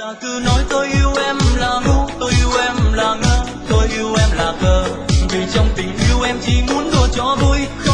ta cứ nói tôi yêu em là ngu, tôi yêu em là ngơ, tôi yêu em là khờ, vì trong tình yêu em chỉ muốn đùa cho vui.